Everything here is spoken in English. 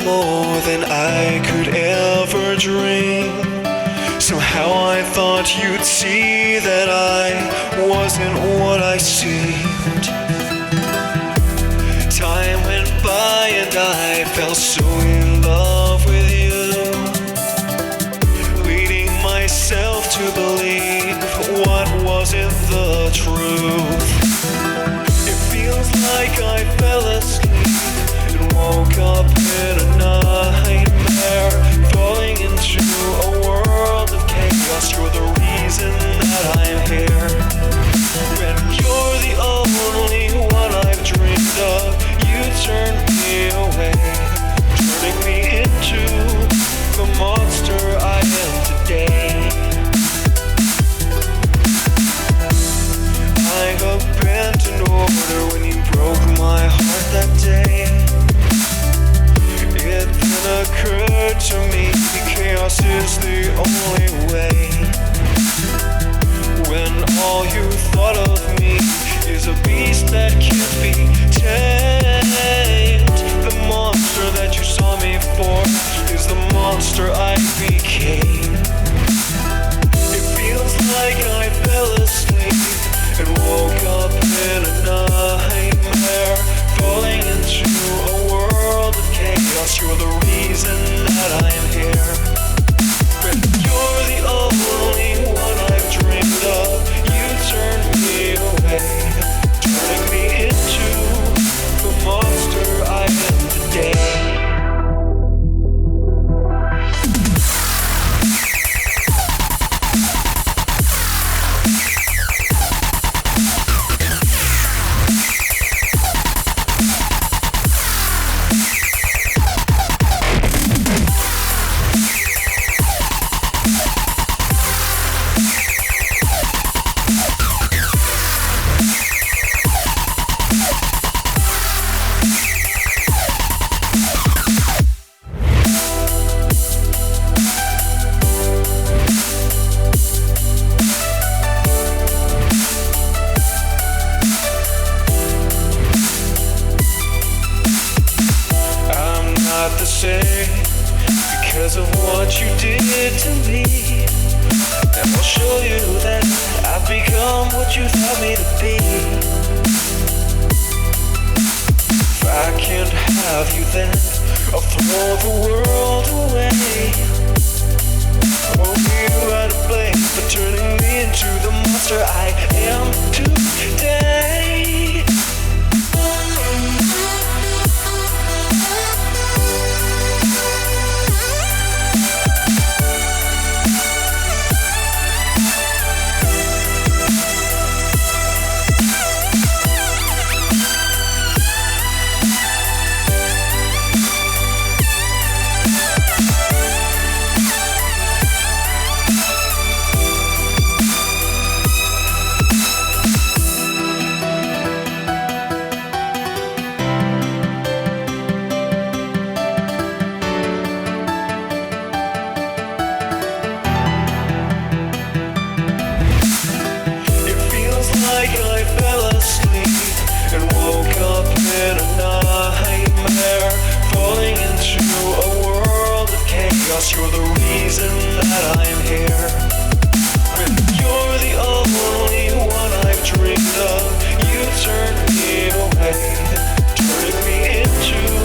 more than I could ever dream. Somehow I thought you'd see that I wasn't what I seemed. Time went by and I fell so in love with you, leading myself to believe what wasn't the truth. It feels like I fell asleep and woke up in a nightmare, falling into a world of chaos. You're the reason that I'm here, and you're the only one I've dreamed of. You turned me away, turning me into the monster I am today. I abandoned order when you broke my heart that day. It then occurred to me chaos is the only way. When all you thought of me is a beast that can't be tamed, the monster that you saw me for is the monster I became. It feels like I fell asleep and woke up in a nightmare, falling into a world of chaos. You're the reason that I'm here, and you're the only one I've dreamed of. You turned me away, turning me into the monster I am today. Not the same because of what you did to me, and I'll show you that I've become what you thought me to be. If I can't have you, then I'll throw the world away. Only you are to blame for turning me into the monster I am today. I fell asleep and woke up in a nightmare, falling into a world of chaos. You're the reason that I'm here, and you're the only one I've dreamed of. You turned me away, turning me into